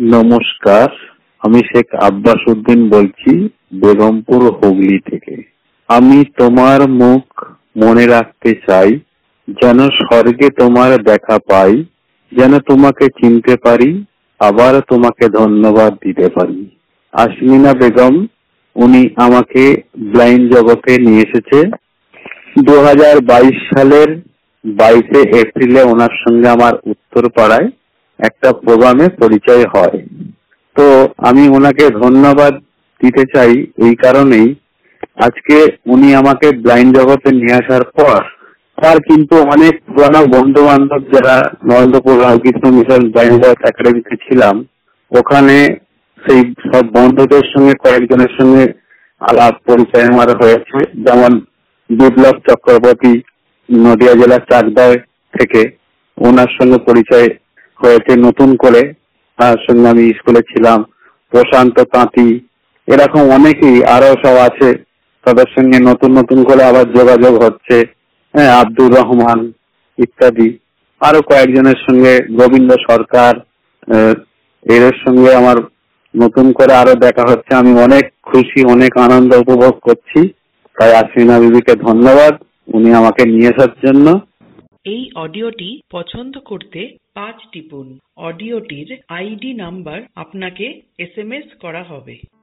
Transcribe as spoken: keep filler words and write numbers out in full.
নমস্কার, আমি শেখ আব্বাস উদ্দিন বলছি বেগমপুর হুগলি থেকে। আমি তোমার মুখ মনে রাখতে চাই, যেন স্বর্গে তোমার দেখা পাই, যেন তোমাকে চিনতে পারি, আবার তোমাকে ধন্যবাদ দিতে পারি। আসমিনা বেগম, উনি আমাকে ব্লাইন্ড জগতে নিয়ে এসেছে দু হাজার বাইশ সালের বাইশে এপ্রিলে। ওনার সঙ্গে আমার উত্তরপাড়ায় একটা প্রোগ্রামে পরিচয় হয়। তো আমি ওনাকে ধন্যবাদ দিতে চাই এই কারণেই, আজকে উনি আমাকে ব্লাইন্ড জগতে নিয়ে আসার পর তার কিন্তু অনেক পুরানো বন্ধু বান্ধব যারা নরেন্দ্রপুর রামকৃষ্ণ মিশন ব্লাইন্ড জগৎ একাডেমিতে ছিলাম, ওখানে সেই সব বন্ধুদের সঙ্গে কয়েকজনের সঙ্গে আলাপ পরিচয় আমার হয়েছে। যেমন বিপ্লব চক্রবর্তী, নদিয়া জেলার চাকদায় থেকে, ওনার সঙ্গে পরিচয় হয়েছে নতুন করে। তার সঙ্গে আমি স্কুলে ছিলাম। প্রশান্ত তাঁতি, এরকম অনেকেই আরো সব আছে, তাদের সঙ্গে নতুন নতুন করে আবার যোগাযোগ হচ্ছে। হ্যাঁ, আব্দুর রহমান ইত্যাদি, আরো কয়েকজনের সঙ্গে, গোবিন্দ সরকার, এদের সঙ্গে আমার নতুন করে আরো দেখা হচ্ছে। আমি অনেক খুশি, অনেক আনন্দ উপভোগ করছি। তাই আসমিনা বিবিকে ধন্যবাদ উনি আমাকে নিয়ে আসার জন্য। এই অডিওটি পছন্দ করতে পাঁচ টিপুন। অডিওটির আইডি নাম্বার আপনাকে এস এম এস করা হবে।